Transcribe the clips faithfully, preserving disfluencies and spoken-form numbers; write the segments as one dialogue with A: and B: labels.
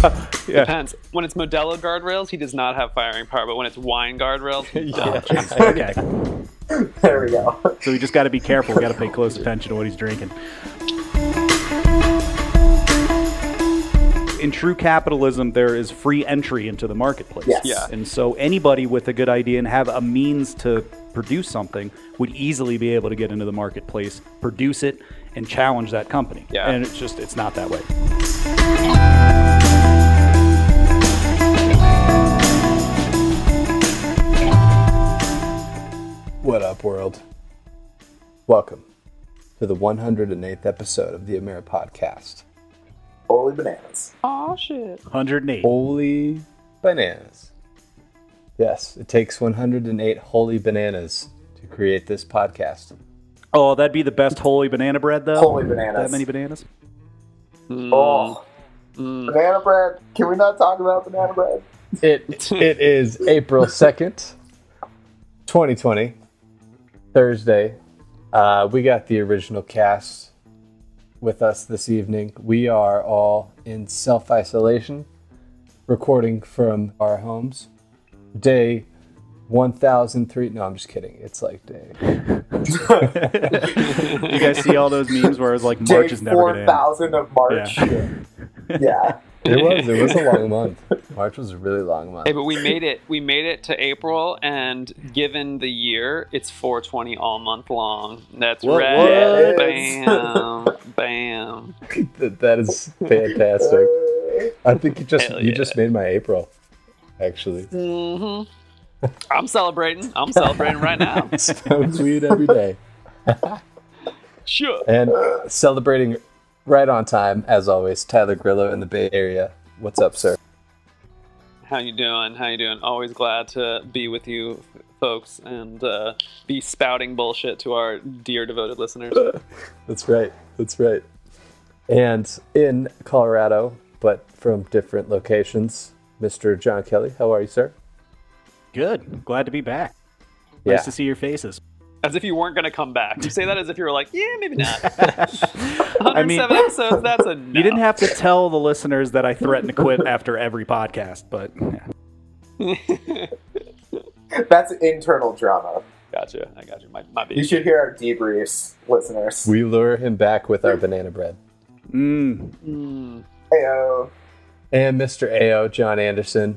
A: Yeah.
B: Depends. When it's Modelo guardrails, he does not have firing power, but when it's wine guardrails, he does.
A: Yeah. Okay.
C: There we go.
A: So we just got to be careful. We got to pay close attention to what he's drinking. In true capitalism, there is free entry into the marketplace.
C: Yes.
B: Yeah.
A: And so anybody with a good idea and have a means to produce something would easily be able to get into the marketplace, produce it, and challenge that company.
B: Yeah.
A: And it's just, it's not that way.
D: What up, world? Welcome to the one hundred eighth episode of the Amira Podcast.
C: Holy bananas.
B: Oh, shit.
A: one hundred eight.
D: Holy bananas. Yes, it takes one hundred eight holy bananas to create this podcast.
A: Oh, that'd be the best holy banana bread, though?
C: Holy bananas.
A: That many bananas?
C: Oh. Banana bread. Can we not talk about banana bread?
D: It It is April second, twenty twenty, Thursday. Uh, we got the original cast with us this evening. We are all in self-isolation, recording from our homes. Day one thousand three. No, I'm just kidding. It's like day.
A: You guys see all those memes where it's like March
C: Day
A: is never going to
C: four thousand of March.
A: Yeah.
C: Yeah.
D: It was. It was a long month. March was a really long month.
B: Hey, but we made it. We made it to April, and given the year, it's four twenty all month long. That's
D: What-
B: right.
D: what?
B: Bam, bam.
D: That, that is fantastic. I think you just
B: Hell
D: you
B: yeah.
D: just made my April. Actually,
B: Mm-hmm. I'm celebrating. I'm celebrating right now.
D: smokes weed every day,
B: Sure.
D: and celebrating right on time as always. Tyler Grillo in the Bay Area. What's up, sir?
B: How you doing? How you doing? Always glad to be with you, folks, and uh, be spouting bullshit to our dear devoted listeners.
D: That's right. That's right. And in Colorado, but from different locations, Mister John Kelly. How are you, sir?
A: Good. Glad to be back. Nice
D: Yeah.
A: to see your faces.
B: As if you weren't going to come back. You say that as if you were like, yeah, maybe not. one hundred seven
A: mean-
B: episodes, that's a no.
A: You didn't have to tell the listeners that I threaten to quit after every podcast, but yeah.
C: That's internal drama.
B: Gotcha. I got you. My, my
C: You should hear our debriefs, listeners.
D: We lure him back with our banana bread.
A: Mm.
B: Mm.
C: Heyo.
D: And Mister A O, John Anderson.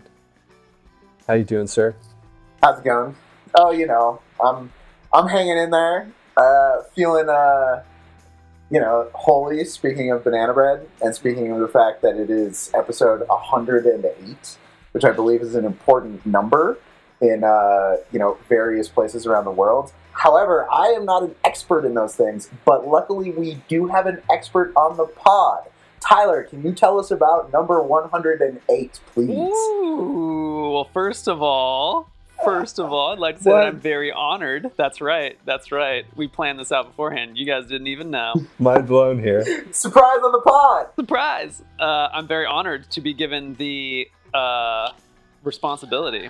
D: How you doing, sir?
C: How's it going? Oh, you know, I'm I'm hanging in there, uh, feeling, uh, you know, holy. Speaking of banana bread, and speaking of the fact that it is episode one hundred eight, which I believe is an important number in uh, you know various places around the world. However, I am not an expert in those things, but luckily we do have an expert on the pod. Tyler, can you tell us about number one hundred eight, please?
B: Ooh, well, first of all, first of all, I'd like to say
D: What?
B: that I'm very honored. That's right. That's right. We planned this out beforehand. You guys didn't even know.
D: Mind blown here.
C: Surprise on the pod!
B: Surprise! Uh, I'm very honored to be given the uh, responsibility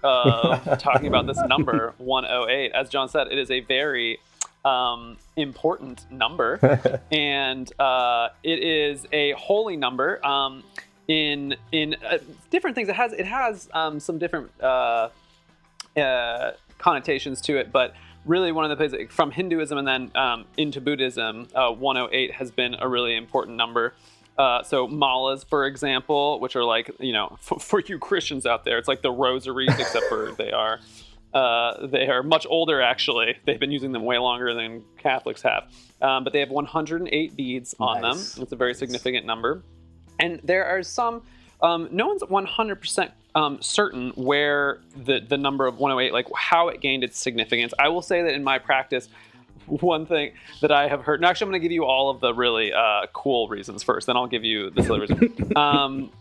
B: of talking about this number one oh eight. As John said, it is a very um, important number, and uh, it is a holy number. Um, in in uh, different things, it has it has um, some different uh, uh, connotations to it, but really one of the places from Hinduism and then um, into Buddhism, uh, one oh eight has been a really important number. Uh, so malas, for example, which are like, you know, f- for you Christians out there, it's like the rosaries, except for they are uh, they are much older, actually. They've been using them way longer than Catholics have. Um, but they have one hundred eight beads on
D: Nice.
B: them. It's a very significant number. And there are some, um, no one's one hundred percent um, certain where the, the number of one oh eight, like how it gained its significance. I will say that in my practice, one thing that I have heard, no, actually I'm going to give you all of the really uh, cool reasons first, then I'll give you the silly reason. Um,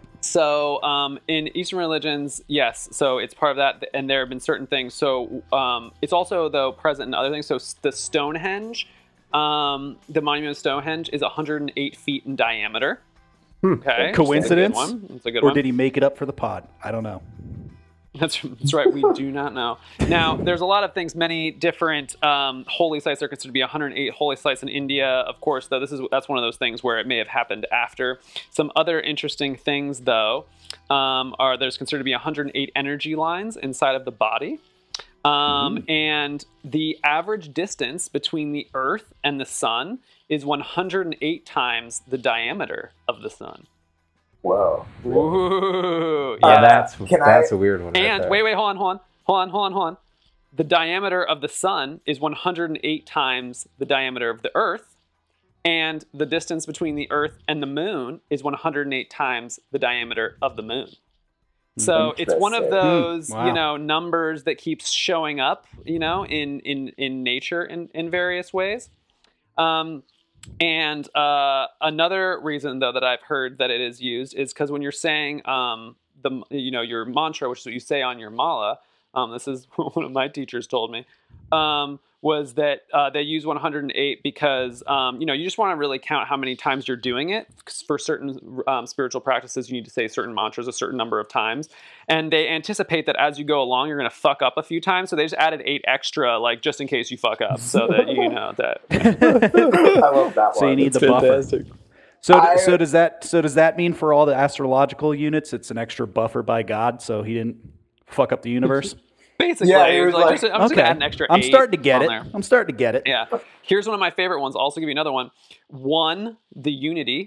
B: so um, in Eastern religions, yes, so it's part of that, and there have been certain things. So um, it's also, though, present in other things. So the Stonehenge, um, the monument of Stonehenge is one hundred eight feet in diameter. Okay.
A: Coincidence?
B: It's a good one. It's a good
A: Or
B: one.
A: did he make it up for the pod? I don't know.
B: That's, that's right. We do not know. Now, there's a lot of things. Many different um, holy sites are considered to be one hundred eight holy sites in India. Of course, though, this is that's one of those things where it may have happened after. Some other interesting things, though, um, are there's considered to be one hundred eight energy lines inside of the body. Um, mm. And the average distance between the Earth and the Sun is one hundred eight times the diameter of the Sun.
C: Whoa.
B: Ooh,
D: yeah,
B: yeah.
D: that's
C: Can
D: that's
C: I-
D: a weird one. right
B: And
D: there.
B: wait, wait, hold on, hold on, hold on, hold on, hold on. The diameter of the Sun is one hundred eight times the diameter of the Earth, and the distance between the Earth and the Moon is one hundred eight times the diameter of the Moon. So it's one of
C: Interesting.
B: those,
A: Hmm, wow.
B: you know, numbers that keeps showing up, you know, in in in nature in in various ways. Um, and uh, another reason, though, that I've heard that it is used is because when you're saying um, the, you know, your mantra, which is what you say on your mala. Um, this is one of my teachers told me. Um, was that uh, they use one hundred eight because, um, you know, you just want to really count how many times you're doing it. 'Cause for certain um, spiritual practices, you need to say certain mantras a certain number of times. And they anticipate that as you go along, you're going to fuck up a few times. So they just added eight extra, like, just in case you fuck up, so that you know that.
C: I love that one.
A: So you need
D: It's
A: the buffer.
D: fantastic.
A: So,
C: I-
A: so does that? So does that mean for all the astrological units, it's an extra buffer by God, so he didn't fuck up the universe?
B: Basically,
C: Yeah, he
B: it was
C: was
B: like,
C: like-
B: just, I'm just going to add an extra
A: I'm
B: eight
A: starting to get
B: on
A: it.
B: there.
A: I'm starting to get it.
B: Yeah. Here's one of my favorite ones. I'll also give you another one. One, the unity.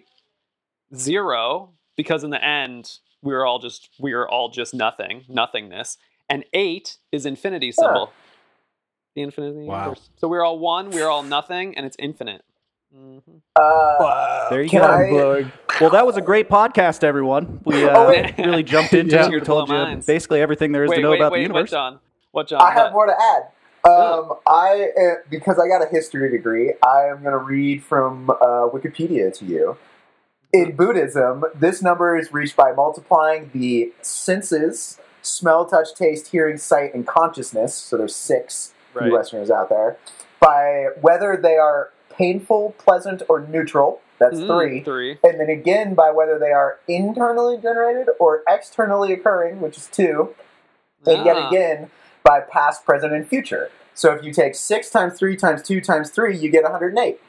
B: Zero, because in the end, we are all just we are all just nothing, nothingness. And eight is infinity symbol. The infinity
A: Wow.
B: universe. So we're all one, we're all nothing, and it's infinite. Mm-hmm.
C: Uh,
A: There you
C: can
A: go.
C: I-
D: Blowing.
A: Well, that was a great podcast, everyone. We uh,
C: Oh, wait.
A: really jumped into
D: Yeah.
A: it. We told you
B: Blow minds.
A: basically everything there is
B: Wait,
A: to know
B: wait,
A: about
B: wait,
A: the universe.
B: what, John? What, John?
C: I have
B: What?
C: more to add. Um, I uh, because I got a history degree, I am going to read from uh, Wikipedia to you. In Buddhism, this number is reached by multiplying the senses: smell, touch, taste, hearing, sight, and consciousness. So there's six for
B: Right.
C: you Westerners out there. By whether they are painful, pleasant, or neutral. That's
B: Mm,
C: three.
B: Three.
C: And then again by whether they are internally generated or externally occurring, which is two. And yet
B: Ah.
C: again by past, present, and future. So if you take six times three times two times three, you get one hundred eight.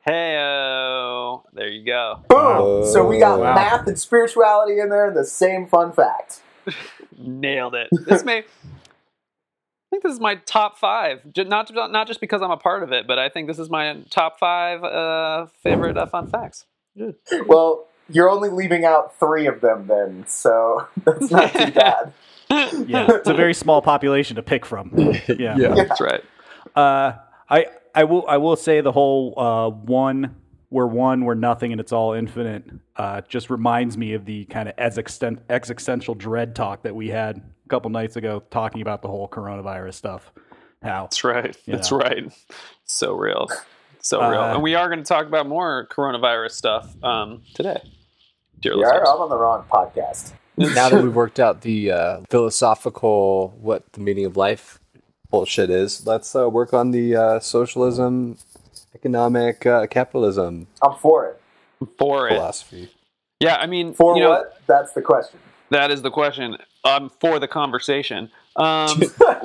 B: Hey-o. There you go.
C: Boom!
D: Wow.
C: So we got
A: Wow.
C: math and spirituality in there, the same fun fact.
B: Nailed it. This may... I think this is my top five. Ju- Not not just because I'm a part of it, but I think this is my top five uh, favorite uh, fun facts.
C: Well, you're only leaving out three of them then, so that's not too bad.
A: Yeah, it's a very small population to pick from. Yeah.
D: Yeah.
B: That's right.
A: Uh, I I will I will say the whole uh, one we're one we're nothing and it's all infinite uh, just reminds me of the kind of existen- existential dread talk that we had a couple nights ago talking about the whole coronavirus stuff. How
B: That's right.
A: You
B: That's
A: know.
B: right. So real. So
A: Uh,
B: real. And we are going to talk about more coronavirus stuff um, today. Dear
C: Yeah,
B: listeners.
C: I'm on the wrong podcast.
D: Now that we've worked out the uh, philosophical, what the meaning of life bullshit is, let's uh, work on the uh, socialism, economic uh, capitalism
C: I'm for it.
B: For it.
D: philosophy.
B: Yeah, I mean,
C: For
B: you know,
C: what? That's the question.
B: that is the question. I'm for the conversation. Um,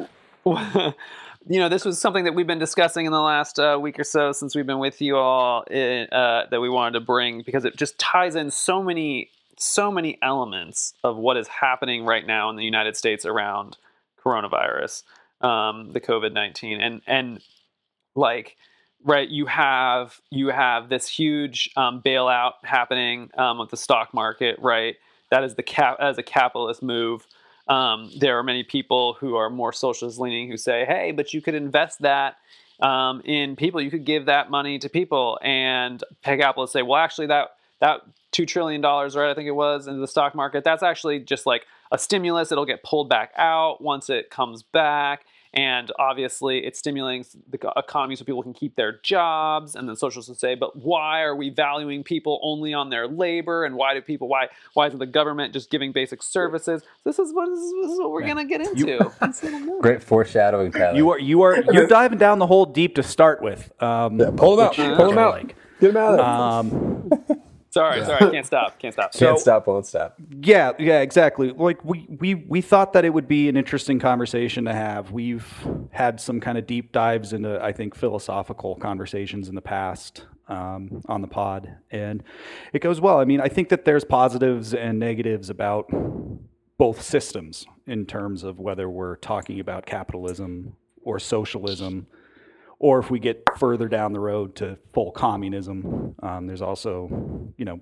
B: you know, this was something that we've been discussing in the last uh, week or so since we've been with you all in, uh, that we wanted to bring because it just ties in so many, so many elements of what is happening right now in the United States around coronavirus, um, the COVID nineteen, and and like. Right, you have you have this huge um, bailout happening um, with the stock market. Right, that is the cap as a capitalist move. Um, there are many people who are more socialist leaning who say, "Hey, but you could invest that um, in people. You could give that money to people." And peg capitalists say, "Well, actually, that that two trillion dollars, right? I think it was into the stock market. That's actually just like a stimulus. It'll get pulled back out once it comes back." And obviously, it's stimulating the economy so people can keep their jobs. And then socialists would say, "But why are we valuing people only on their labor? And why do people? Why? Why isn't the government just giving basic services?" This is what this is, this is what we're
A: Yeah.
B: gonna get into.
D: Great foreshadowing, Tyler.
A: you are you are you're diving down the hole deep to start with. Um,
D: Yeah, pull 'em out.
A: which-
D: Pull 'em
A: which I
D: out.
A: like.
D: Get him out of there.
A: Um,
B: Sorry,
A: Yeah.
B: sorry, I can't stop. Can't stop.
D: Can't
A: So-
D: stop, won't stop.
A: Yeah, yeah, exactly. Like we, we, we thought that it would be an interesting conversation to have. We've had some kind of deep dives into, I think, philosophical conversations in the past um, on the pod, and it goes well. I mean, I think that there's positives and negatives about both systems in terms of whether we're talking about capitalism or socialism, or if we get further down the road to full communism. Um, there's also, you know,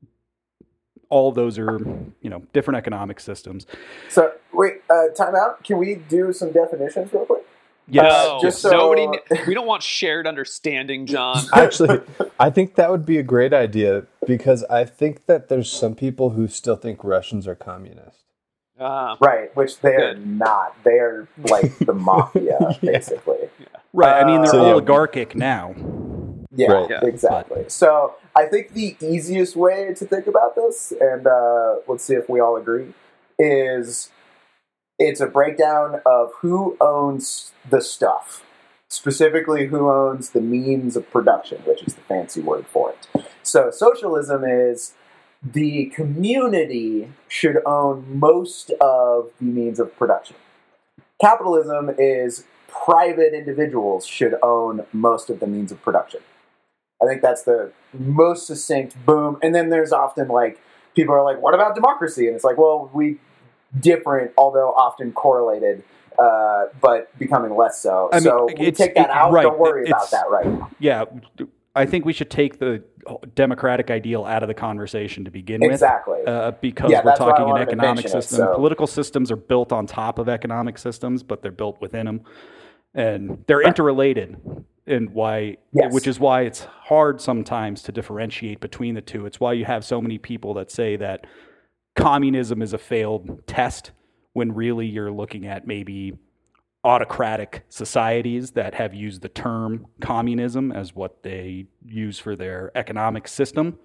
A: all of those are, you know, different economic systems.
C: So wait, uh, time out. Can we do some definitions real quick?
A: Yes.
B: No,
C: just so-
B: nobody. We don't want shared understanding, John.
D: Actually, I think that would be a great idea because I think that there's some people who still think Russians are communist.
B: Uh,
C: Right, which they are
B: Good.
C: not. They are like the mafia, basically.
A: Right. I mean, they're
D: So, yeah.
A: oligarchic now.
C: Yeah,
D: Right.
B: Yeah.
C: exactly. So I think the easiest way to think about this, and uh, let's see if we all agree, is it's a breakdown of who owns the stuff, specifically who owns the means of production, which is the fancy word for it. So socialism is the community should own most of the means of production. Capitalism is private individuals should own most of the means of production. I think that's the most succinct boom. And then there's often like, people are like, what about democracy? And it's like, well, we different, although often correlated, uh, but becoming less so.
A: I mean,
C: so we
A: it's-
C: take that
A: it-
C: out.
A: right,
C: Don't worry
A: it's-
C: about that right now.
A: Yeah. I think we should take the democratic ideal out of the conversation to begin
C: Exactly.
A: with, uh, because
C: Yeah,
A: we're
C: that's why I
A: talking an
C: wanted to
A: economic
C: mention it,
A: system.
C: so-
A: Political systems are built on top of economic systems, but they're built within them, and they're interrelated. And why,
C: Yes.
A: which is why it's hard sometimes to differentiate between the two. It's why you have so many people that say that communism is a failed test, when really you're looking at maybe autocratic societies that have used the term communism as what they use for their economic system.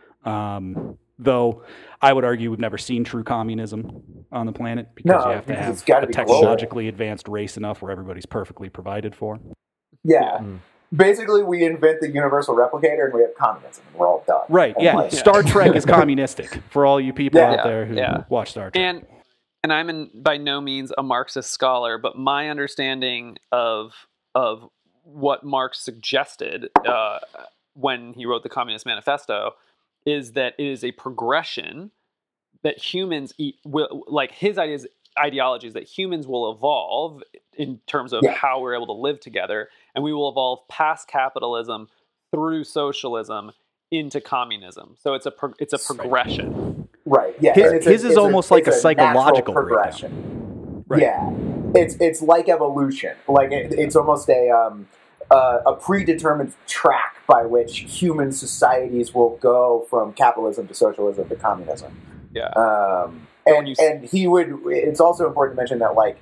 A: Um, though I would argue we've never seen true communism on the planet, because
C: No,
A: you have to
C: because
A: have
C: it's gotta
A: a
C: be global.
A: technologically advanced race enough where everybody's perfectly provided for.
C: Yeah.
D: Mm.
C: Basically, we invent the universal replicator and we have communism, and we're all done.
A: Right,
C: And
A: yeah.
C: like-
A: Star Trek is communistic for all you people
C: Yeah.
A: out there who
B: Yeah.
A: watch Star Trek.
B: And and I'm in, by no means a Marxist scholar, but my understanding of of what Marx suggested uh, when he wrote the Communist Manifesto is that it is a progression that humans eat, will, like his ideas ideology is that humans will evolve in terms of
C: Yeah.
B: how we're able to live together, and we will evolve past capitalism through socialism into communism. So it's a pro- it's a progression.
C: Right. Yeah.
A: His-
C: and it's
A: his is
C: it's
A: almost like
C: it's
A: a psychological
C: natural progression.
A: Right.
C: Yeah. It's it's like evolution. Like it, it's almost a um uh, a predetermined track by which human societies will go from capitalism to socialism to communism.
B: Yeah.
C: Um,
B: when
C: and
B: you s-
C: and he would. It's also important to mention that like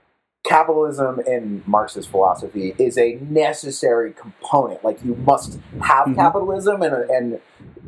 C: capitalism in Marxist philosophy is a necessary component. Like you must have
A: Mhm.
C: capitalism, and and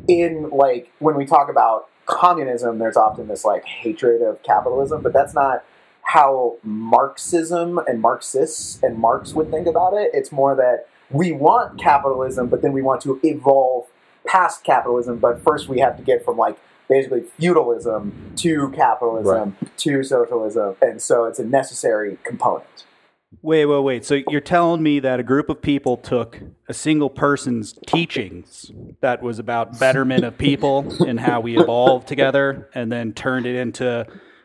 C: in like when we talk about communism, there's often this like hatred of capitalism, but that's not how Marxism and Marxists and Marx would think about it. It's more that we want capitalism, but then we want to evolve past capitalism. But first, we have to get from like basically feudalism to capitalism to socialism, and so it's a necessary component.
A: Wait, wait, wait. So you're telling me that a group of people took a single person's teachings that was about betterment of people and how we evolve together, and then turned it into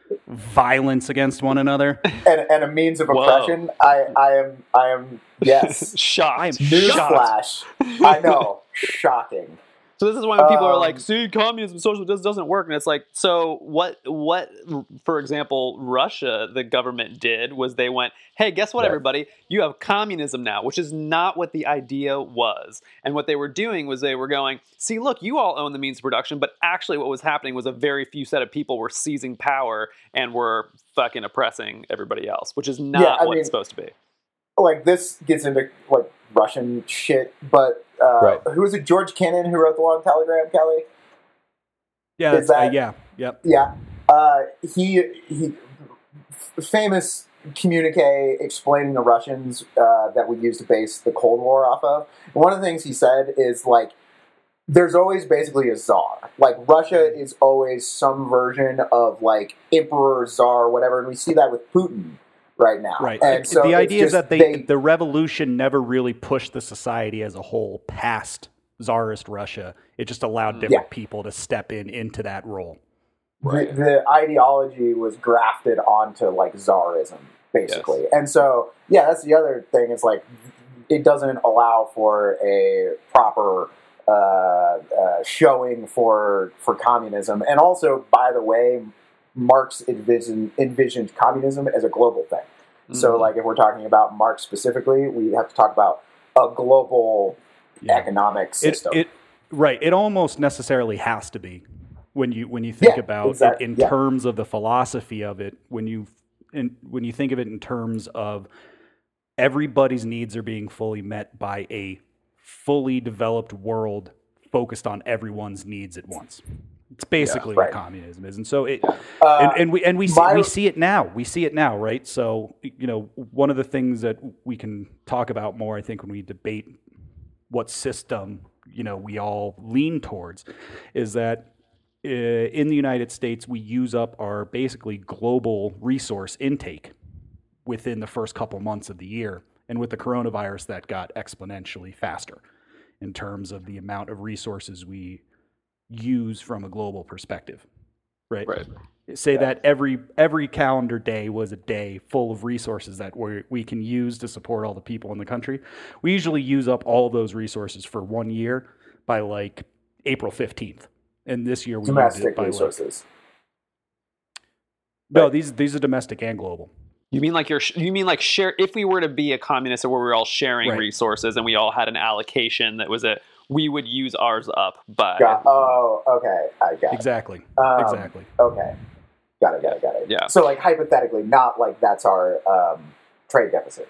A: violence against one another?
C: And, and a means of
B: Whoa.
C: oppression. I, I am, I am. Yes.
B: Shocked.
A: I am shocked.
C: Newsflash. I know. Shocking.
B: So this is why when people are
C: Um,
B: like, "See, communism, socialism does, doesn't work," and it's like, so what? What? For example, Russia, the government did was they went, "Hey, guess what,
D: Right.
B: everybody? You have communism now," which is not what the idea was. And what they were doing was they were going, "See, look, you all own the means of production, but actually, what was happening was a very few set of people were seizing power and were fucking oppressing everybody else, which is not
C: Yeah, I
B: what
C: mean-
B: it's supposed to be."
C: Like this gets into like Russian shit, but uh,
D: Right.
C: who was it? George Kennan who wrote the long telegram, Kelly?
A: Yeah,
C: Is
A: that's, uh,
C: that-
A: yeah, yep.
C: Yeah. Uh, he he f- famous communique explaining the Russians uh, that we used to base the Cold War off of. And one of the things he said is like there's always basically a czar. Like Russia is always some version of like emperor, czar, whatever, and we see that with Putin right now.
A: Right.
C: And so
A: the idea
C: just,
A: is that they,
C: they
A: the revolution never really pushed the society as a whole past Tsarist Russia. It just allowed different
C: Yeah.
A: people to step in into that role.
C: the, the ideology was grafted onto like czarism, basically. And so, yeah, that's the other thing. It's like it doesn't allow for a proper uh, uh, showing for for communism. And also, by the way, Marx envisioned, envisioned communism as a global thing. Mm-hmm. So, like, if we're talking about Marx specifically, we have to talk about a global yeah. economic system.
A: It, it, right. It almost necessarily has to be when you when you think
C: yeah,
A: about
C: exactly.
A: it in
C: yeah.
A: terms of the philosophy of it. When you in, when you think of it in terms of everybody's needs are being fully met by a fully developed world focused on everyone's needs at once. It's basically
C: yeah, right.
A: what communism is, and so it,
C: uh,
A: and, and we and we see,
C: my,
A: we see it now. We see it now, right? So you know, one of the things that we can talk about more, I think, when we debate what system you know we all lean towards, is that uh, in the United States we use up our basically global resource intake within the first couple months of the year, and with the coronavirus, that got exponentially faster in terms of the amount of resources we use from a global perspective, right?
B: Right.
A: Say yeah. that every every calendar day was a day full of resources that we we can use to support all the people in the country. We usually use up all those resources for one year by like April fifteenth, and this year we
C: domestic
A: used it by
C: resources.
A: Like, no, these these are domestic and global.
B: You mean like you're? You mean like share? If we were to be a communist, where we were all sharing
A: right.
B: resources and we all had an allocation that was a, we would use ours up by.
C: Got, oh, okay, I got
A: exactly.
C: it. Um,
A: exactly.
C: Okay, got it, got it, got it.
B: Yeah.
C: So, like hypothetically, not like that's our um, trade deficit.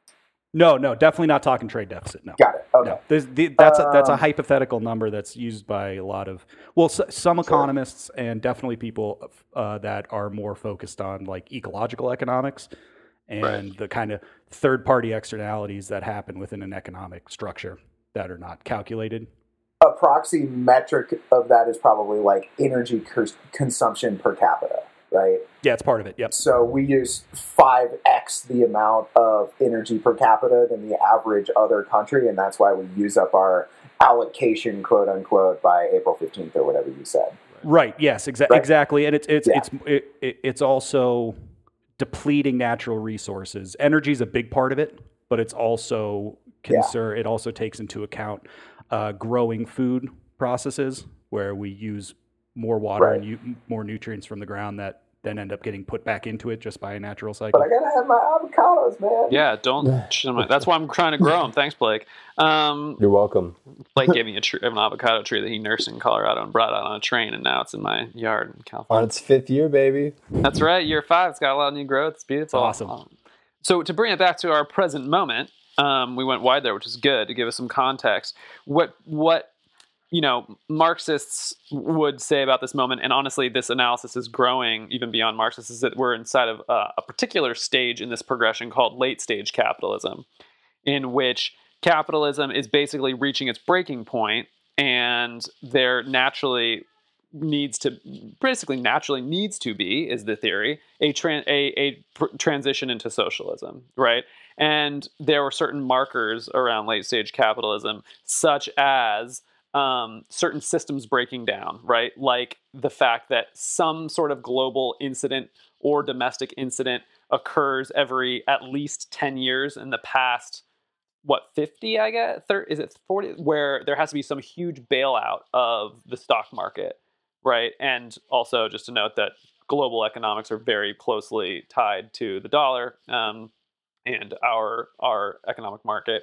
A: No, no, definitely not talking trade deficit. No.
C: Got it. Okay.
A: No. The, that's
C: um,
A: a, that's a hypothetical number that's used by a lot of well, s- some economists sure. and definitely people uh, that are more focused on like ecological economics and right. the kind of third party externalities that happen within an economic structure that are not calculated.
C: A proxy metric of that is probably like energy cur- consumption per capita, right?
A: Yeah, it's part of it. Yep.
C: So we use five x the amount of energy per capita than the average other country, and that's why we use up our allocation, quote unquote, by April fifteenth or whatever you said.
A: Right. Yes. Exa- right. Exactly. And it's it's
C: yeah.
A: it's it, it, it's also depleting natural resources. Energy is a big part of it, but it's also concern. Yeah. It also takes into account uh, growing food processes where we use more water
C: right.
A: and u- more nutrients from the ground that then end up getting put back into it just by a natural cycle.
C: But I gotta have my avocados, man.
B: Yeah, don't. That's why I'm trying to grow them. Thanks, Blake. Um,
D: You're welcome.
B: Blake gave me a tree, an avocado tree that he nursed in Colorado and brought out on a train, and now it's in my yard in California.
D: On its fifth year, baby.
B: That's right, year five. It's got a lot of new growth. It's beautiful.
A: It's awesome. Um,
B: so to bring it back to our present moment, um, we went wide there, which is good to give us some context. What what. you know, Marxists would say about this moment, and honestly, this analysis is growing even beyond Marxists, is that we're inside of uh, a particular stage in this progression called late stage capitalism, in which capitalism is basically reaching its breaking point, and there naturally needs to, basically naturally needs to be, is the theory, a, tran- a, a pr- transition into socialism, right? And there were certain markers around late stage capitalism, such as Um, certain systems breaking down, right? Like the fact that some sort of global incident or domestic incident occurs every at least ten years in the past, what, fifty, I guess? thirty, is it forty? Where there has to be some huge bailout of the stock market, right? And also just to note that global economics are very closely tied to the dollar um, and our, our economic market.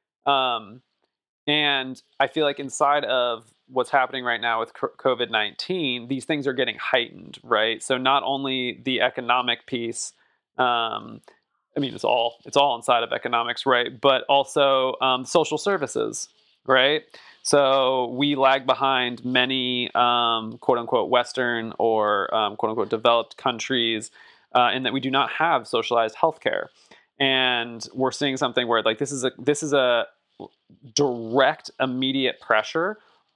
B: Um, And I feel like inside of what's happening right now with covid nineteen, these things are getting heightened, right? So not only the economic piece, um, I mean, it's all it's all inside of economics, right? But also um, social services, right? So we lag behind many um, quote unquote Western or um, quote unquote developed countries uh, in that we do not have socialized healthcare, and we're seeing something where like this is a this is a direct, immediate pressure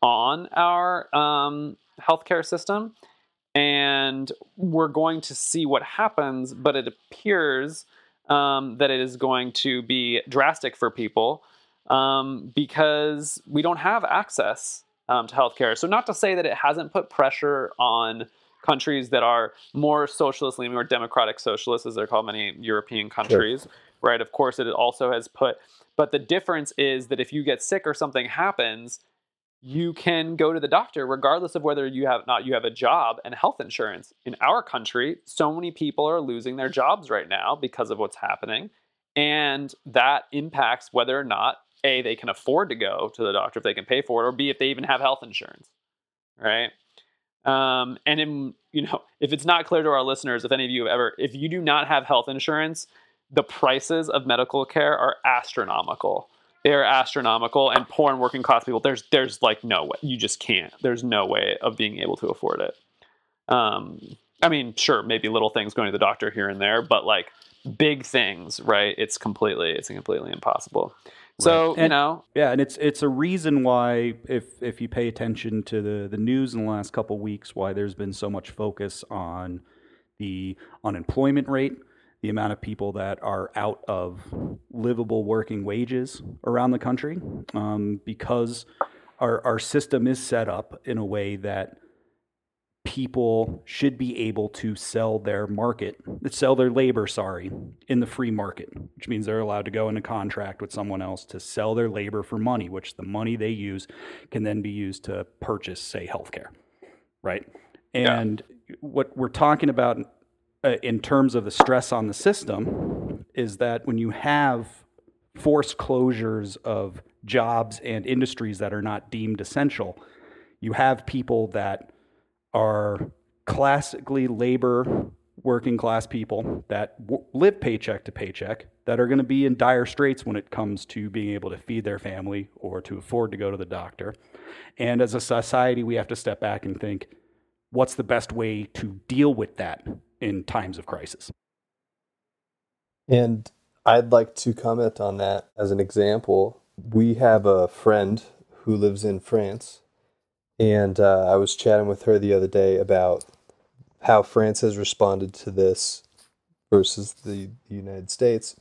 B: on our um, healthcare system, and we're going to see what happens. But it appears um, that it is going to be drastic for people um, because we don't have access um, to healthcare. So not to say that it hasn't put pressure on countries that are more socialist leaning or democratic socialists, as they're called, many European countries, sure. right? Of course, it also has put, but the difference is that if you get sick or something happens, you can go to the doctor regardless of whether you have not you have a job and health insurance. In our country, so many people are losing their jobs right now because of what's happening, and that impacts whether or not A, they can afford to go to the doctor if they can pay for it, or B, if they even have health insurance, right? Um, and in, you know, if it's not clear to our listeners, if any of you have ever, if you do not have health insurance, the prices of medical care are astronomical. They are astronomical, and poor and working class people, there's, there's like no way, you just can't, there's no way of being able to afford it. Um, I mean, sure, maybe little things going to the doctor here and there, but like big things, right? It's completely, it's completely impossible. So,
A: right.
B: you
A: and,
B: know,
A: yeah, and it's it's a reason why, if if you pay attention to the, the news in the last couple of weeks, why there's been so much focus on the unemployment rate, the amount of people that are out of livable working wages around the country, um, because our our system is set up in a way that people should be able to sell their market, sell their labor, sorry, in the free market, which means they're allowed to go into contract with someone else to sell their labor for money, which the money they use can then be used to purchase, say, healthcare, right? And yeah. what we're talking about uh, in terms of the stress on the system is that when you have forced closures of jobs and industries that are not deemed essential, you have people that are classically labor working class people that w- live paycheck to paycheck that are going to be in dire straits when it comes to being able to feed their family or to afford to go to the doctor. And as a society, we have to step back and think, what's the best way to deal with that in times of crisis?
D: And I'd like to comment on that as an example. We have a friend who lives in France. And uh, I was chatting with her the other day about how France has responded to this versus the United States.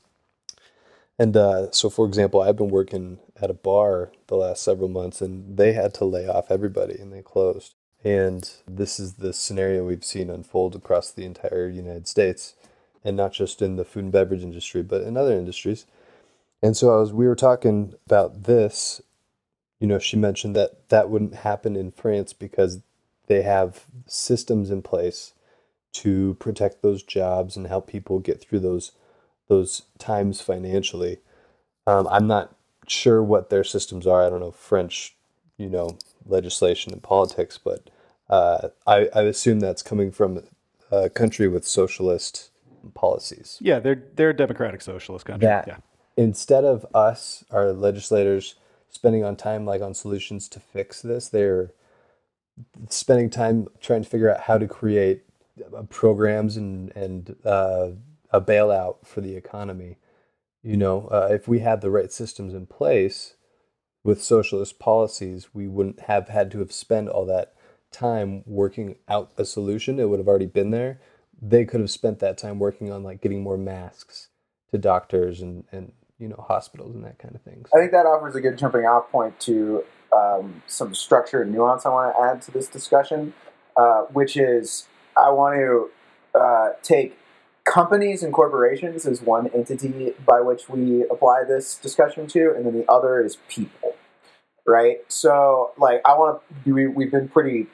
D: And uh, so, for example, I've been working at a bar the last several months, and they had to lay off everybody, and they closed. And this is the scenario we've seen unfold across the entire United States, and not just in the food and beverage industry, but in other industries. And so I was, we were talking about this. You know, she mentioned that that wouldn't happen in France because they have systems in place to protect those jobs and help people get through those those times financially. Um, I'm not sure what their systems are. I don't know French, you know, legislation and politics, but uh, I, I assume that's coming from a country with socialist policies.
A: Yeah, they're they're a democratic socialist country.
D: That
A: yeah.
D: Instead of us, our legislators, spending on time like on solutions to fix this, they're spending time trying to figure out how to create programs and and uh, a bailout for the economy. You know, uh, if we had the right systems in place with socialist policies, we wouldn't have had to have spent all that time working out a solution. It would have already been there. They could have spent that time working on like getting more masks to doctors and and you know, hospitals and that kind of thing.
C: I think that offers a good jumping off point to um, some structure and nuance I want to add to this discussion, uh, which is I want to uh, take companies and corporations as one entity by which we apply this discussion to, and then the other is people, right? So, like, I want to, we, we've been pretty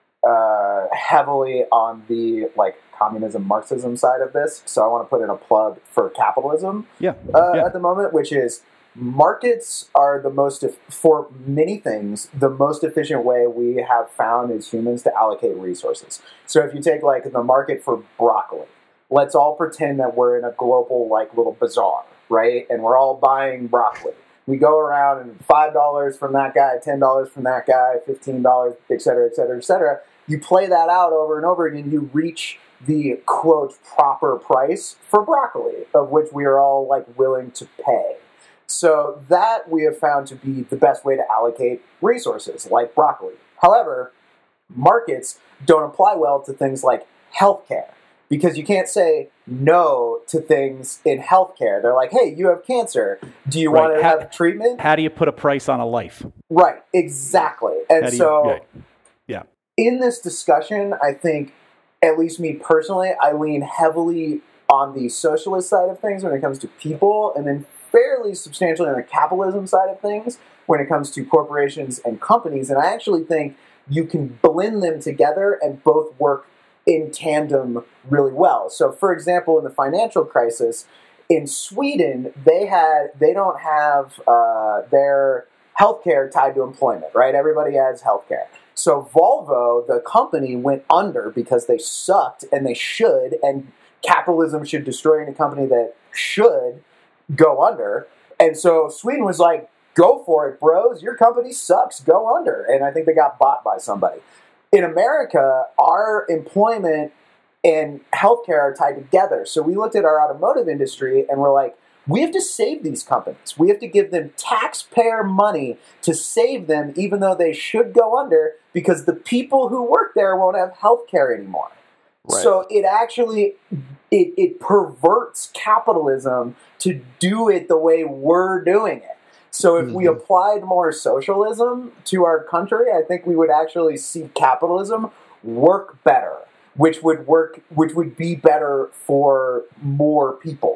C: uh, heavily on the, like, communism, Marxism side of this. So I want to put in a plug for capitalism
A: yeah.
C: Uh,
A: yeah.
C: at the moment, which is markets are the most, for many things, the most efficient way we have found as humans to allocate resources. So if you take like the market for broccoli, let's all pretend that we're in a global like little bazaar, right? And we're all buying broccoli. We go around and five dollars from that guy, ten dollars from that guy, fifteen dollars, et cetera, et cetera, et cetera. You play that out over and over again, you reach the, quote, proper price for broccoli, of which we are all, like, willing to pay. So that we have found to be the best way to allocate resources, like broccoli. However, markets don't apply well to things like healthcare, because you can't say no to things in healthcare. They're like, hey, you have cancer. Do you
A: Right.
C: want to
A: How-
C: have treatment?
A: How do you put a price on a life?
C: Right, exactly. And
A: How do you-
C: so
A: yeah. Yeah.
C: in this discussion, I think, at least me personally, I lean heavily on the socialist side of things when it comes to people, and then fairly substantially on the capitalism side of things when it comes to corporations and companies. And I actually think you can blend them together and both work in tandem really well. So, for example, in the financial crisis in Sweden, they had they don't have uh, their healthcare tied to employment, right? Everybody has healthcare. So Volvo, the company, went under because they sucked, and they should, and capitalism should destroy any company that should go under. And so Sweden was like, go for it, bros. Your company sucks. Go under. And I think they got bought by somebody. In America, our employment and healthcare are tied together. So we looked at our automotive industry and we're like, we have to save these companies. We have to give them taxpayer money to save them, even though they should go under, because the people who work there won't have healthcare anymore.
B: Right.
C: So it actually it, it perverts capitalism to do it the way we're doing it. So if mm-hmm. we applied more socialism to our country, I think we would actually see capitalism work better, which would work, which would be better for more people.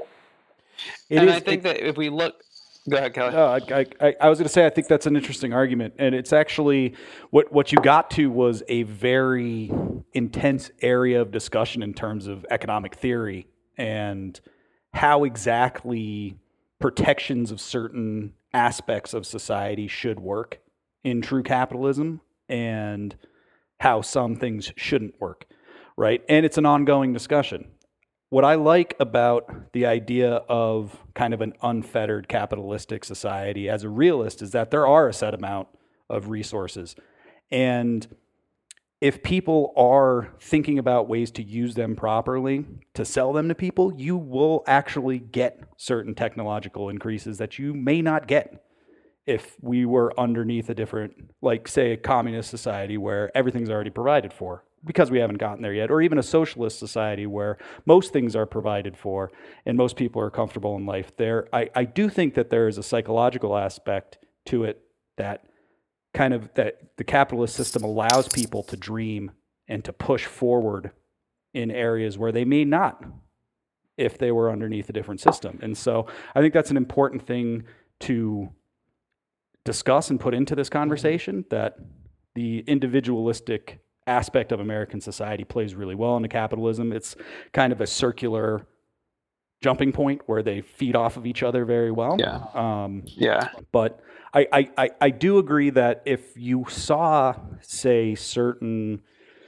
B: It and is, I think it, that if we look, go ahead, Kelly.
A: Uh, I, I, I was going to say I think that's an interesting argument, and it's actually what what you got to was a very intense area of discussion in terms of economic theory and how exactly protections of certain aspects of society should work in true capitalism and how some things shouldn't work, right? And it's an ongoing discussion. What I like about the idea of kind of an unfettered capitalistic society as a realist is that there are a set amount of resources. And if people are thinking about ways to use them properly, to sell them to people, you will actually get certain technological increases that you may not get if we were underneath a different, like, say, a communist society where everything's already provided for, because we haven't gotten there yet, or even a socialist society where most things are provided for and most people are comfortable in life. There, I, I do think that there is a psychological aspect to it that kind of that the capitalist system allows people to dream and to push forward in areas where they may not if they were underneath a different system. And so I think that's an important thing to discuss and put into this conversation, that the individualistic aspect of American society plays really well into capitalism. It's kind of a circular jumping point where they feed off of each other very well.
B: Yeah.
A: Um,
B: yeah.
A: But I, I, I, I do agree that if you saw, say, certain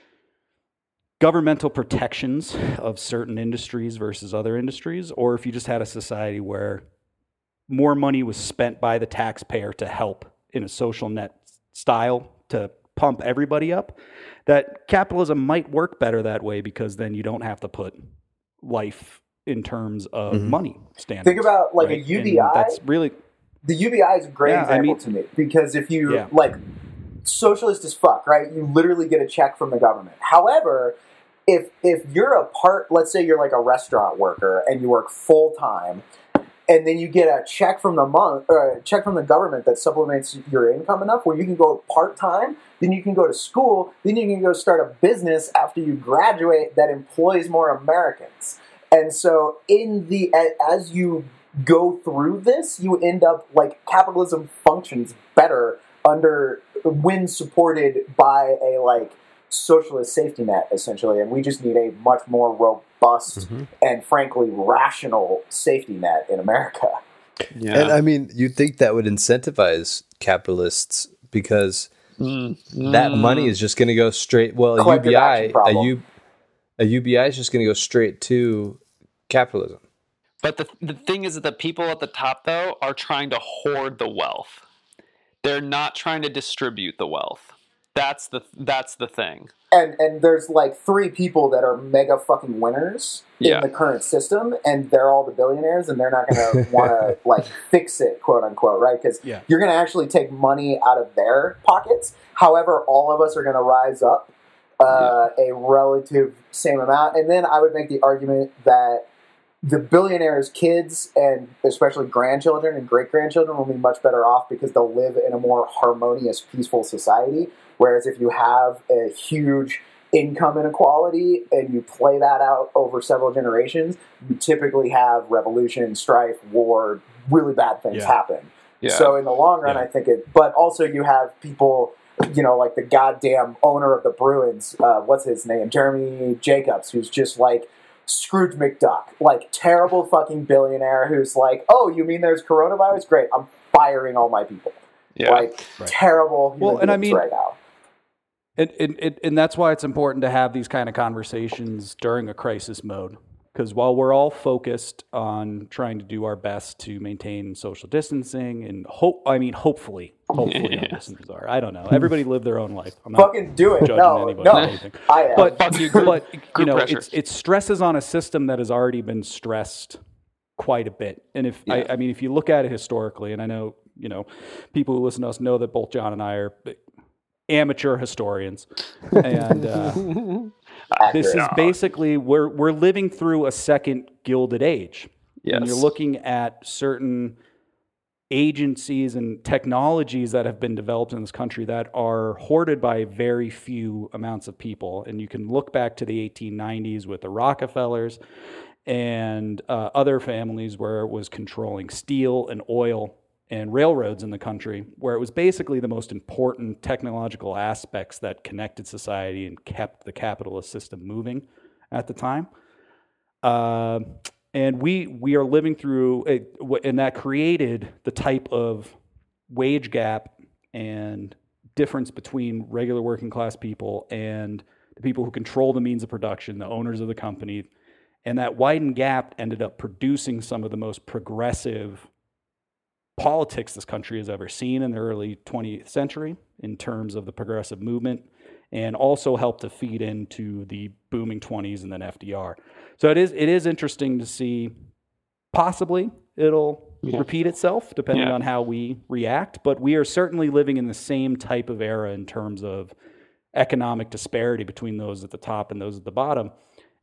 A: governmental protections of certain industries versus other industries, or if you just had a society where more money was spent by the taxpayer to help in a social net style to pump everybody up, that capitalism might work better that way, because then you don't have to put life in terms of mm-hmm. money standards.
C: Think about like
A: right?
C: a U B I.
A: And that's really
C: the U B I is a great
A: yeah,
C: example
A: I mean,
C: to me, because if you
A: yeah.
C: like socialist as fuck, right? You literally get a check from the government. However, if if you're a part, let's say you're like a restaurant worker and you work full time, and then you get a check from the month, or a check from the government that supplements your income enough where you can go part time, then you can go to school, then you can go start a business after you graduate that employs more Americans. And so, in the as you go through this, you end up like capitalism functions better under when supported by a like socialist safety net, essentially, and we just need a much more robust mm-hmm. and frankly rational safety net in America.
D: Yeah. And I mean, you'd think that would incentivize capitalists, because mm. that money is just going to go straight. Well, a U B I, a, U, a U B I is just going to go straight to capitalism.
B: But the the thing is that the people at the top, though, are trying to hoard the wealth. They're not trying to distribute the wealth. That's the that's the thing.
C: And and there's like three people that are mega fucking winners in
B: Yeah.
C: the current system, and they're all the billionaires, and they're not going to want to like fix it, quote unquote, right? Because
A: Yeah.
C: you're going to actually take money out of their pockets. However, all of us are going to rise up uh, a relative same amount, and then I would make the argument that the billionaires' kids and especially grandchildren and great grandchildren will be much better off because they'll live in a more harmonious, peaceful society. Whereas if you have a huge income inequality and you play that out over several generations, you typically have revolution, strife, war, really bad things
A: Yeah.
C: happen.
B: Yeah.
C: So in the long run,
A: Yeah.
C: I think it. But also you have people, you know, like the goddamn owner of the Bruins. Uh, what's his name? Jeremy Jacobs, who's just like Scrooge McDuck, like terrible fucking billionaire who's like, oh, you mean there's coronavirus? Great, I'm firing all my people.
B: Yeah.
C: Like
A: Right.
C: terrible human
A: Well, and I
C: beings
A: mean-
C: right now.
A: And, and, and, and that's why it's important to have these kind of conversations during a crisis mode. Because while we're all focused on trying to do our best to maintain social distancing and hope, I mean, hopefully, hopefully our
B: Yes.
A: listeners are. I don't know. Everybody live their own life. I'm not
C: Fucking do it.
A: judging
C: No,
A: anybody
C: no.
A: or anything.
C: I am.
A: But,
B: Fuck you, group-
A: but you
B: group
A: know,
B: pressure.
A: it's, it stresses on a system that has already been stressed quite a bit. And if
B: Yeah.
A: I, I mean, if you look at it historically, and I know, you know, people who listen to us know that both John and I are amateur historians, and uh, this is
C: Accurate.
A: basically we're we're living through a second Gilded Age. And you're
B: Yes.
A: looking at certain agencies and technologies that have been developed in this country that are hoarded by very few amounts of people. And you can look back to the eighteen nineties with the Rockefellers and uh, other families where it was controlling steel and oil and railroads in the country, where it was basically the most important technological aspects that connected society and kept the capitalist system moving at the time. Uh, and we we are living through, a, and that created the type of wage gap and difference between regular working class people and the people who control the means of production, the owners of the company. And that widened gap ended up producing some of the most progressive politics this country has ever seen in the early twentieth century in terms of the progressive movement, and also helped to feed into the booming twenties and then F D R. So it is it is interesting to see, possibly it'll
B: Yeah.
A: repeat itself depending
B: Yeah.
A: on how we react, but we are certainly living in the same type of era in terms of economic disparity between those at the top and those at the bottom.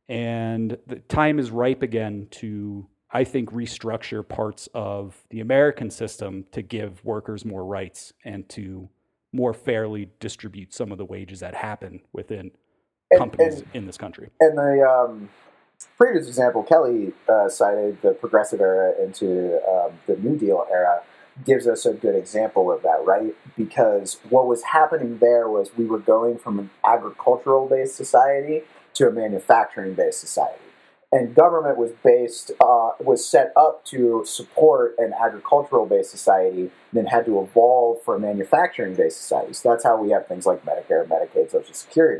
A: And the time is ripe again to, I think, restructure parts of the American system to give workers more rights and to more fairly distribute some of the wages that happen within
C: And-
A: companies
C: and-
A: in this country.
C: And the um, previous example, Kelly uh, cited the progressive era into um, the New Deal era, gives us a good example of that, right? Because what was happening there was we were going from an agricultural-based society to a manufacturing-based society. And government was based, uh, was set up to support an agricultural-based society, then had to evolve for a manufacturing-based society. So that's how we have things like Medicare, Medicaid, Social Security.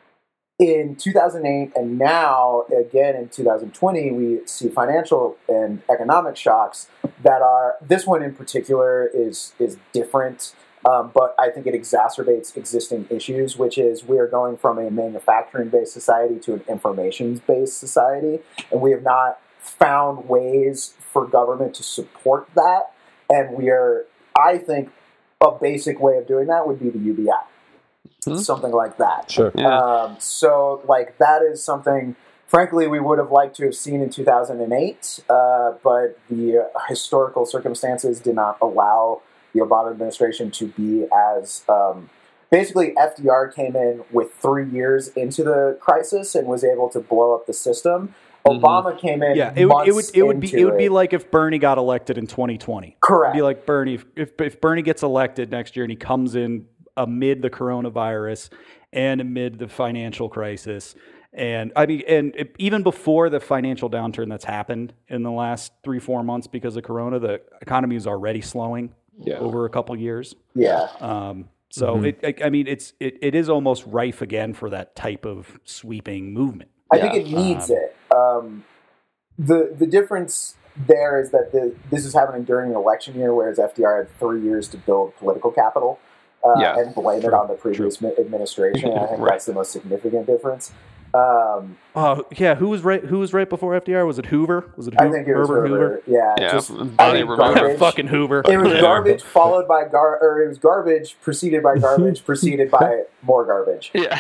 C: In two thousand eight and now, again in two thousand twenty, we see financial and economic shocks that are, this one in particular is is different, um, but I think it exacerbates existing issues, which is we are going from a manufacturing-based society to an information-based society, and we have not found ways for government to support that, and we are, I think, a basic way of doing that would be the U B I.
B: Hmm.
C: Something like that.
D: Sure.
B: Yeah.
C: Um, so, like, that is something, frankly, we would have liked to have seen in two thousand eight, uh, but the uh, historical circumstances did not allow the Obama administration to be as... Um, basically, F D R came in with three years into the crisis and was able to blow up the system.
B: Mhm.
C: Obama came in
A: Yeah, it would it would
C: months
A: it would be
C: into
A: it would be like if Bernie got elected in twenty twenty.
C: Correct.
A: It'd be like Bernie if, if if Bernie gets elected next year and he comes in amid the coronavirus and amid the financial crisis. And I mean, and it, even before the financial downturn that's happened in the last three, four months because of Corona, the economy is already slowing
B: Yeah.
A: over a couple years.
C: Yeah.
A: Um, so it, I, I mean, it's it, it is almost rife again for that type of sweeping movement.
C: I
B: Yeah.
C: think it needs
A: Um,
C: it. Um, the the difference there is that the, this is happening during an election year, whereas F D R had three years to build political capital. uh,
B: Yeah.
C: and blame
A: True.
C: it on the previous mi- administration. I think
B: Right.
C: that's the most significant difference. Um,
A: Oh yeah, who was right? Who was right before F D R? Was it Hoover? Was it
C: I
A: Hoover?
C: think it was
A: Herbert
C: Hoover. Yeah,
B: Yeah,
C: just
B: body
C: I think
B: removal.
C: garbage.
A: Fucking Hoover.
C: It was
B: Yeah.
C: garbage followed by gar, or it was garbage preceded by garbage preceded by more garbage.
B: Yeah.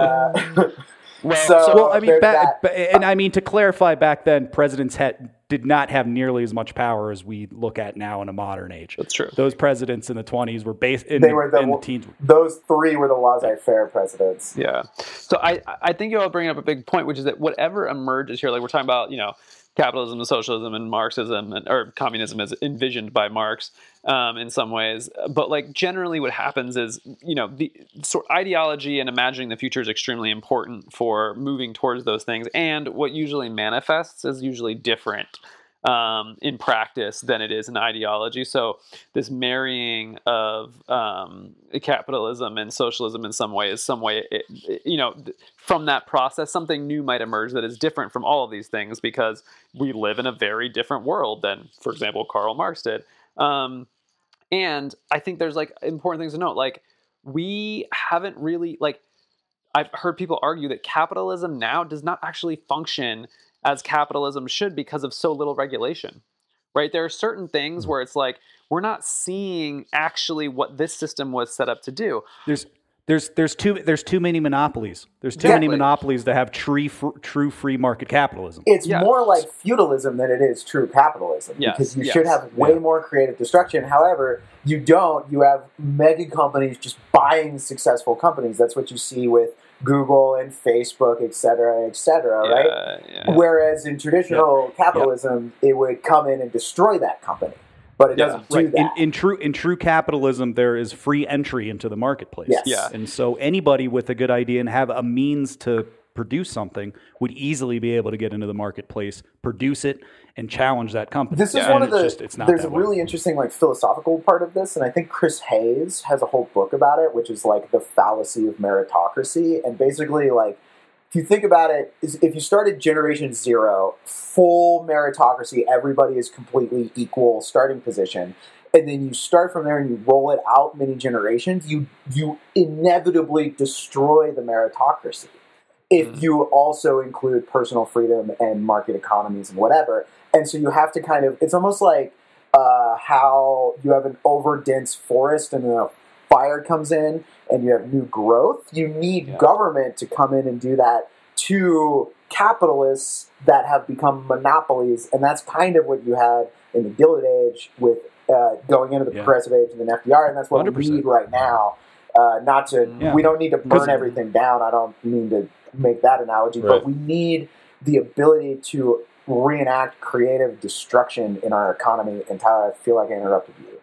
C: Uh,
B: Well,
C: so,
A: Well, I mean,
C: there's
A: back,
C: that.
A: and I mean to clarify, back then presidents had did not have nearly as much power as we look at now in a modern age.
B: That's true.
A: Those presidents in the twenties were based in,
C: They
A: the,
C: were the-
A: in the teens.
C: Those three were the laissez-faire presidents.
B: Yeah. So I, I think you all bring up a big point, which is that whatever emerges here, like we're talking about, you know, capitalism and socialism and Marxism and, or communism as envisioned by Marx um, in some ways. But like generally what happens is, you know, the sort ideology and imagining the future is extremely important for moving towards those things. And what usually manifests is usually different um, in practice than it is in ideology. So this marrying of um, capitalism and socialism in some way is some way, it, it, you know, from that process, something new might emerge that is different from all of these things because we live in a very different world than, for example, Karl Marx did. Um, and I think there's like important things to note. Like we haven't really like, I've heard people argue that capitalism now does not actually function as capitalism should because of so little regulation, right? There are certain things where it's like, we're not seeing actually what this system was set up to do.
A: There's there's there's too there's too many monopolies. There's too
B: Exactly.
A: many monopolies to have true fr- true free market capitalism.
C: It's
B: Yeah.
C: more like feudalism than it is true capitalism
B: Yes,
C: because you
B: yes.
C: should have way
A: Yeah.
C: more creative destruction. However, you don't. You have mega companies just buying successful companies. That's what you see with Google and Facebook, et cetera, et cetera, right?
B: Yeah, yeah.
C: Whereas in traditional capitalism, it would come in and destroy that company, but it
B: Yeah,
C: doesn't do
A: Right. In,
C: that.
A: in true in true capitalism, there is free entry into the marketplace.
C: Yes.
B: Yeah.
A: And so anybody with a good idea and have a means to produce something would easily be able to get into the marketplace, produce it, and challenge that company.
C: This is
B: Yeah,
C: one
A: And
C: of the.
A: it's just- it's not
C: there's
A: that
C: a
A: way.
C: really interesting, like, philosophical part of this, and I think Chris Hayes has a whole book about it, which is like the fallacy of meritocracy. And basically, like, if you think about it, is if you started Generation Zero, full meritocracy, everybody is completely equal starting position, and then you start from there and you roll it out many generations, you you inevitably destroy the meritocracy. If
B: Mhm.
C: you also include personal freedom and market economies and whatever. And so you have to kind of, it's almost like uh, how you have an over-dense forest and then a fire comes in and you have new growth. You need
A: Yeah.
C: government to come in and do that to capitalists that have become monopolies. And that's kind of what you had in the Gilded Age with uh, going into the
A: Yeah.
C: Progressive Age and then F D R. And that's what
A: one hundred percent.
C: we need right now. Uh, not to,
A: Yeah.
C: we don't need to burn
A: Because-
C: everything down. I don't mean to make that analogy,
D: Right.
C: but we need the ability to reenact creative destruction in our economy. And Tyler, I feel like I interrupted you.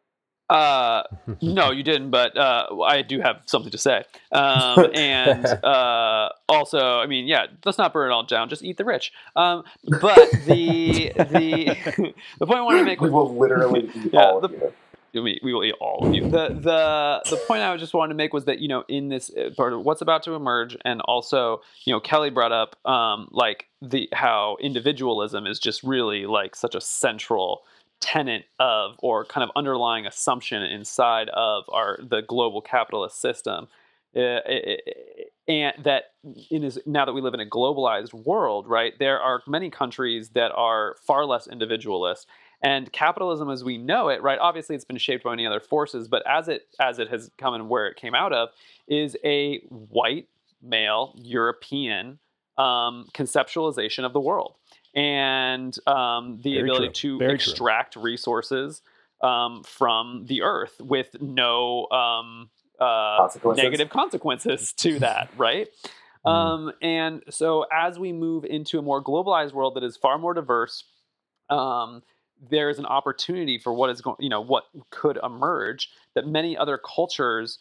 B: Uh, no, you didn't, but uh, I do have something to say. Um, and uh, also, I mean, yeah, let's not burn it all down. Just eat the rich. Um, but the the the point I wanted to make
C: We
B: was
C: will literally eat
B: Yeah,
C: all of
B: the-
C: you.
B: we, we will eat all of you. The the the point I just wanted to make was that, you know, in this uh, part of what's about to emerge, and also, you know, Kelly brought up um, like the how individualism is just really like such a central tenet of, or kind of underlying assumption inside of our the global capitalist system. Uh, it- it- and that in is now that we live in a globalized world, right, there are many countries that are far less individualist. And capitalism as we know it, right, obviously it's been shaped by many other forces, but as it as it has come and where it came out of is a white male European um, conceptualization of the world, and um, the
A: Very
B: ability
A: true.
B: to
A: Very true.
B: extract resources um, from the earth with no um, uh,
C: Consequences.
B: negative consequences to that, right? Um, and so as we move into a more globalized world that is far more diverse, um, there is an opportunity for what is going, you know, what could emerge that many other cultures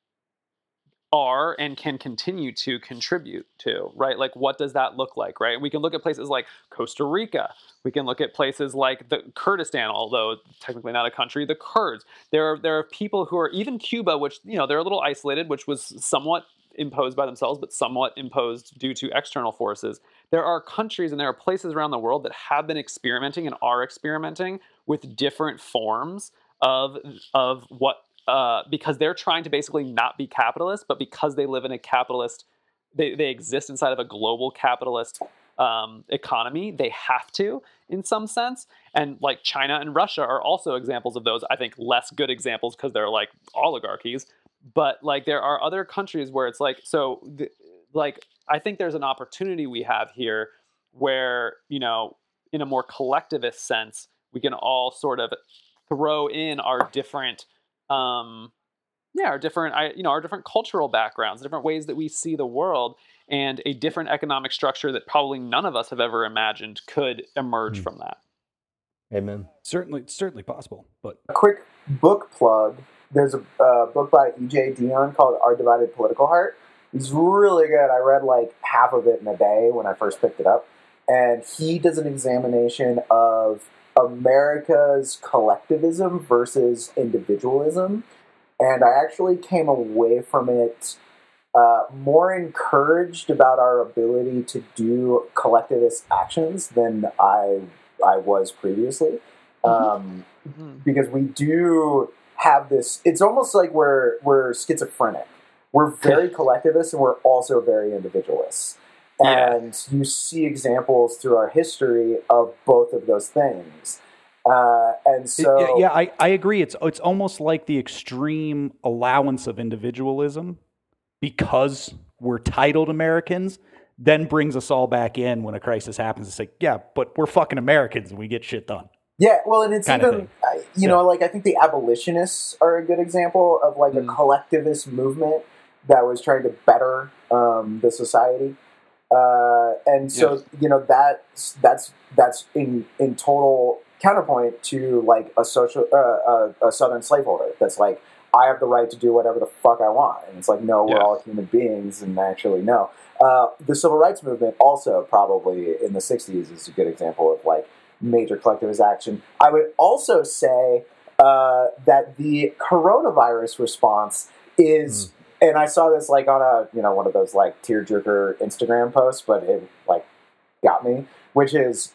B: are and can continue to contribute to, right? Like, what does that look like, right? We can look at places like Costa Rica. We can look at places like the Kurdistan, although technically not a country, the Kurds. There are, there are people who are, even Cuba, which, you know, they're a little isolated, which was somewhat imposed by themselves, but somewhat imposed due to external forces. There are countries and there are places around the world that have been experimenting and are experimenting with different forms of, of what uh, because they're trying to basically not be capitalist, but because they live in a capitalist, they, they exist inside of a global capitalist um, economy, they have to, in some sense. And like China and Russia are also examples of those. I think less good examples because they're like oligarchies. But like there are other countries where it's like, so th- like I think there's an opportunity we have here where, you know, in a more collectivist sense, we can all sort of throw in our different, um, yeah, our different, I, you know, our different cultural backgrounds, different ways that we see the world, and a different economic structure that probably none of us have ever imagined could emerge mm. from that.
D: Amen.
A: Certainly, certainly possible. But
C: a quick book plug. There's a uh, book by E J Dionne called Our Divided Political Heart. It's really good. I read like half of it in a day when I first picked it up. And he does an examination of America's collectivism versus individualism. And I actually came away from it uh, more encouraged about our ability to do collectivist actions than I I was previously. Um, mm-hmm. Because we do have this, it's almost like we're we're schizophrenic. We're very collectivist and we're also very individualists. And yeah. you see examples through our history of both of those things. Uh, and so...
A: It, yeah, I, I agree. It's it's almost like the extreme allowance of individualism because we're titled Americans, then brings us all back in when a crisis happens and say, yeah, but we're fucking Americans and we get shit done.
C: Yeah, well, and it's kind even, you yeah. know, like I think the abolitionists are a good example of like mm. a collectivist movement that was trying to better um, the society. Uh, and so, yes. you know, that's, that's, that's in, in total counterpoint to like a social, uh, a, a Southern slaveholder that's like, I have the right to do whatever the fuck I want. And it's like, no, we're yeah. all human beings. And actually, no. Uh, the civil rights movement also probably in the sixties is a good example of like major collectivist action. I would also say uh, that the coronavirus response is... Mm. And I saw this like on a, you know, one of those like tearjerker Instagram posts, but it like got me, which is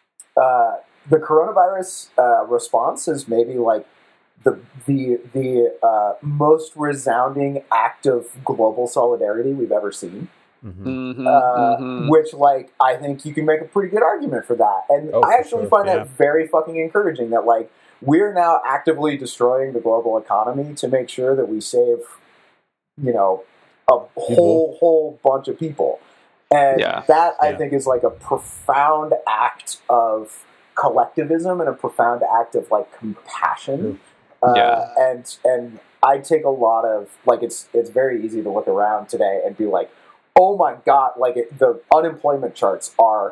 C: uh, the coronavirus uh, response is maybe like the the the uh, most resounding act of global solidarity we've ever seen. Mm-hmm. Mm-hmm, uh, mm-hmm. Which like I think you can make a pretty good argument for that, and oh, I actually sure. find yeah. that very fucking encouraging. That like we're now actively destroying the global economy to make sure that we save, you know, a whole, whole bunch of people. And yeah. that, I yeah. think, is like a profound act of collectivism and a profound act of, like, compassion. Uh, yeah. And and I take a lot of, like, it's it's very easy to look around today and be like, oh my God, like, it, the unemployment charts are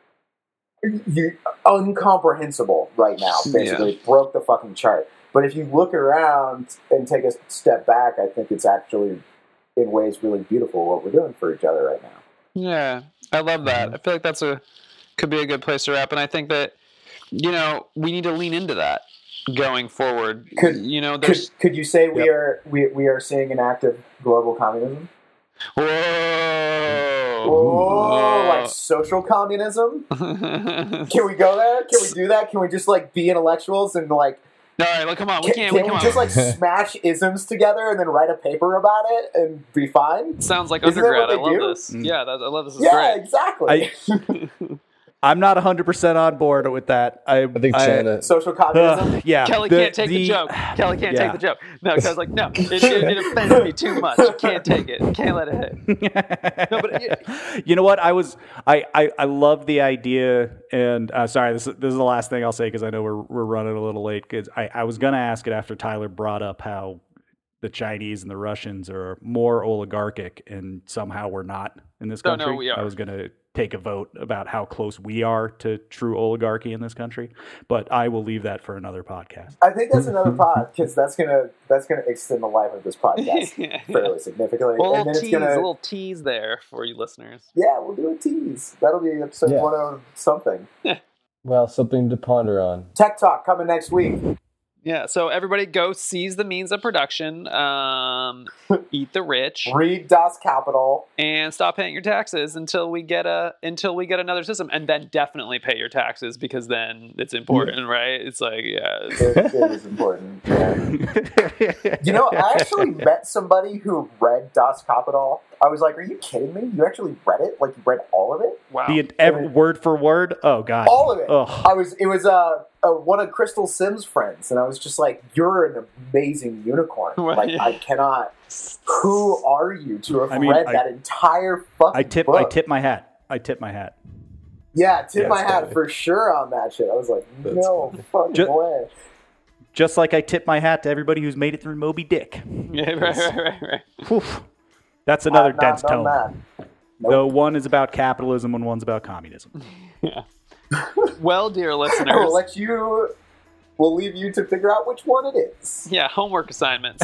C: you, incomprehensible right now, basically. Yeah. It broke the fucking chart. But if you look around and take a step back, I think it's actually, in ways, really beautiful what we're doing for each other right now.
B: Yeah, I love that. I feel like that's a could be a good place to wrap. And I think that, you know, we need to lean into that going forward.
C: Could
B: you know?
C: Could, could you say we yep. are we we are seeing an act of global communism?
B: Whoa!
C: Whoa! Like social communism? Can we go there? Can we do that? Can we just like be intellectuals and like?
B: All right, like, come on, we
C: can,
B: can't.
C: Can
B: we,
C: we
B: come
C: just
B: on.
C: like smash isms together and then write a paper about it and be fine?
B: Sounds like
C: Isn't
B: undergrad. I love
C: do?
B: this. Mm. Yeah, that, I love this. Is
C: yeah,
B: great.
C: exactly.
A: I, I'm not one hundred percent on board with that. I,
D: I think China.
C: Social communism?
A: Uh, yeah.
B: Kelly the, can't take the, the joke. Kelly can't yeah. take the joke. No, Kelly's like, no, it, it, it offends me too much. You can't take it. Can't let it hit. No, but it,
A: you know what? I was, I, I, I love the idea, and uh, sorry, this, this is the last thing I'll say because I know we're we're running a little late. Because I, I was going to ask it after Tyler brought up how the Chinese and the Russians are more oligarchic, and somehow we're not in this country.
B: No, no, we are.
A: I was going to take a vote about how close we are to true oligarchy in this country, but I will leave that for another podcast.
C: I think that's another pod because that's gonna that's gonna extend the life of this podcast yeah. fairly significantly.
B: Well,
C: and then
B: tease,
C: it's gonna
B: a little tease there for you listeners.
C: Yeah, we'll do a tease. That'll be episode yeah. one of something.
D: Well, something to ponder on.
C: Tech Talk coming next week.
B: Yeah, so everybody go seize the means of production, um, eat the rich,
C: Read Das Kapital.
B: and stop paying your taxes until we get a until we get another system, and then definitely pay your taxes because then it's important, right? It's like, yeah, it's,
C: It, it is important. Yeah. You know, I actually met somebody who read Das Kapital. I was like, "Are you kidding me? You actually read it? Like you read all of it?
B: wow.
A: The every, word for word. Oh God.
C: All of it?"
A: Ugh.
C: I was. It was uh, uh one of Crystal Sims' friends, and I was just like, "You're an amazing unicorn.
B: Right.
C: Like I cannot. Who are you to have
A: I mean,
C: read
A: I-
C: that entire fucking
A: I tip.
C: book?"
A: I tip my hat. I tip my hat.
C: Yeah, tip
D: Yeah,
C: my
D: it's
C: hat
D: funny.
C: for sure on that shit. I was like,
D: That's
C: no
D: funny.
C: fucking
A: Ju-
C: way.
A: Just like I tip my hat to everybody who's made it through Moby Dick.
B: Yeah, right, right, right, right.
A: Whew. That's another
C: I've not
A: dense
C: done
A: tone.
C: that. Nope.
A: Though one is about capitalism and one's about communism.
B: Yeah. Well, dear
C: I will
B: listeners,
C: let you. We'll leave you to figure out which one it is.
B: yeah, homework assignments.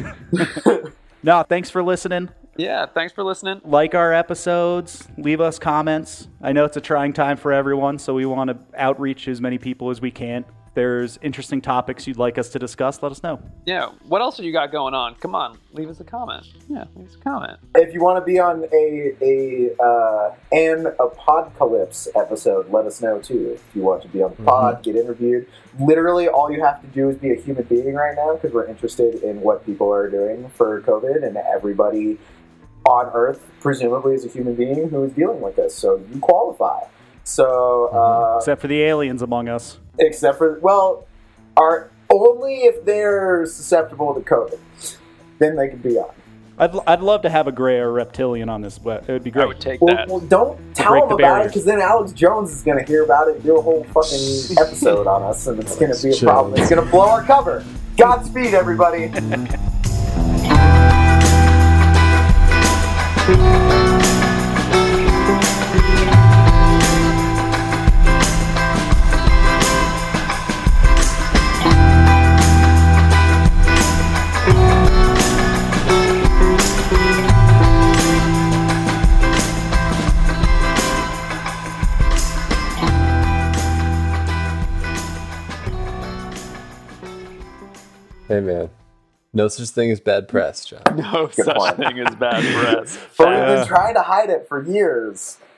A: No, thanks for listening.
B: Yeah, thanks for listening.
A: Like our episodes, leave us comments. I know it's a trying time for everyone, so we want to outreach as many people as we can. If there's interesting topics you'd like us to discuss, let us know.
B: Yeah, what else have you got going on? Come on, leave us a comment. Yeah, leave us a comment.
C: If you want to be on a a uh, an apocalypse episode, let us know too. If you want to be on the pod, get interviewed. Literally, all you have to do is be a human being right now because we're interested in what people are doing for COVID, and everybody on Earth presumably is a human being who is dealing with this. So you qualify. So uh,
A: Except for the aliens among us.
C: except for well, are only if they're susceptible to COVID, then they can be on.
A: I'd, I'd love to have a gray or reptilian on this. It would be
B: I
A: great.
B: would take
C: Well,
B: that.
C: well, don't tell
A: break
C: them
A: the
C: about it
A: barriers.
C: because then Alex Jones is going to hear about it and do a whole fucking episode on us, and it's going to be a problem. It's going to blow our cover. Godspeed, everybody.
D: Hey man, no such thing as bad press, John.
B: No such
C: point.
B: thing as bad press.
C: But we've
A: Yeah.
C: been trying to hide it for years.